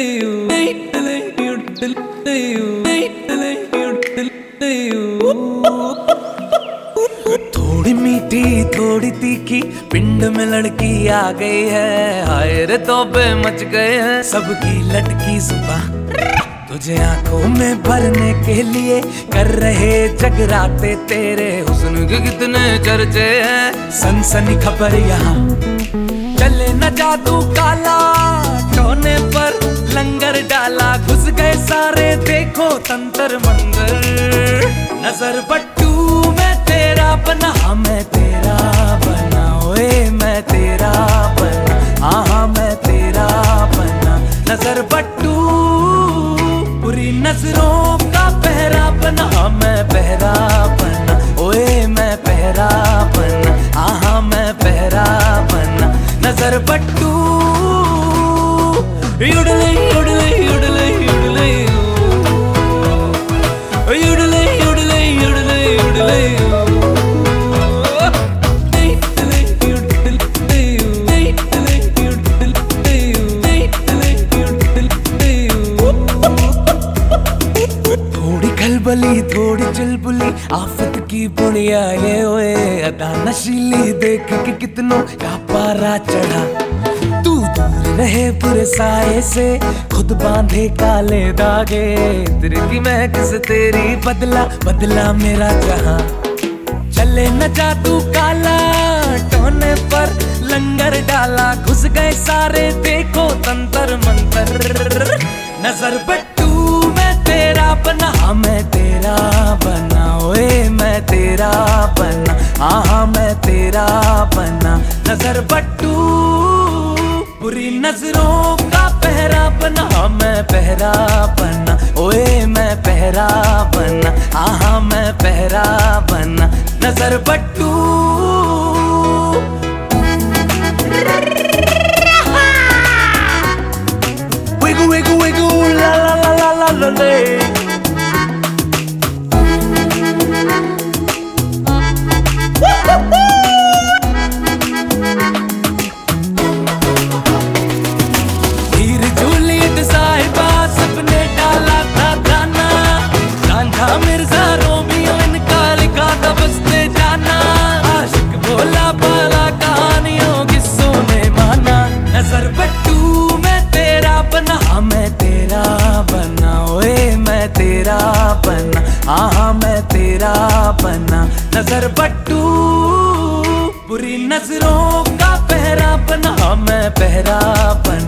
थोड़ी मीठी थोड़ी तीखी पिंड में लड़की आ गई है। हाय रे तौबे मच गए हैं सबकी लटकी सुबह। तुझे आंखों में भरने के लिए कर रहे जगराते तेरे हुस्न के कितने चर्चे हैं। सनसनी खबर यहाँ चले न जादू काला, टोने पर लंगर डाला घुस गए सारे देखो तंत्र मंत्र। नजर बट्टू मैं तेरा बना, मैं तेरा बना, ओए मैं तेरा बना, हाँ मैं तेरा बना। नजर बट्टू बुरी नजरों का पहरा बना, मैं पहरा बना, ओए मैं पहरा बना, हाँ मैं पहरा बना। नजर बट्टू युडले युडले युडले युडले युडले युडले युडले युडले। थोड़ी खलबली थोड़ी चुलबुली आफत की बुढ़िया ये ओए अदा नशीली देख के कितनों का पारा चढ़ा। तू दूर रहे बुरे साए से खुद बांधे काले धागे, तेरी की महक से तेरी बदला बदला मेरा जहां। चले न जादू काला टोने पर लंगर डाला घुस गए सारे देखो तंत्र मंत्र। नजर बट्टू मैं तेरा बना, मैं तेरा बना, ओए मैं तेरा बना, हाँ मैं तेरा बना। नजर बट्टू बुरी नजरों का पहरा बना, मैं पहरा बना, ओए मैं पहरा बना, हाँ मैं पहरा बना। नजर बट्टू wiggle wiggle wiggle la la la la la la la। Mirza Romeo इनका लिखा था बसते जाना, आशिक बोला बाला कहानियों किस्सों ने माना। नजर बट्टू मैं तेरा बना, मैं तेरा बना, ओए मैं तेरा बना, हाँ मैं तेरा बना। नजर बट्टू बुरी नजरों का पहरा बना, मैं पहरा बना।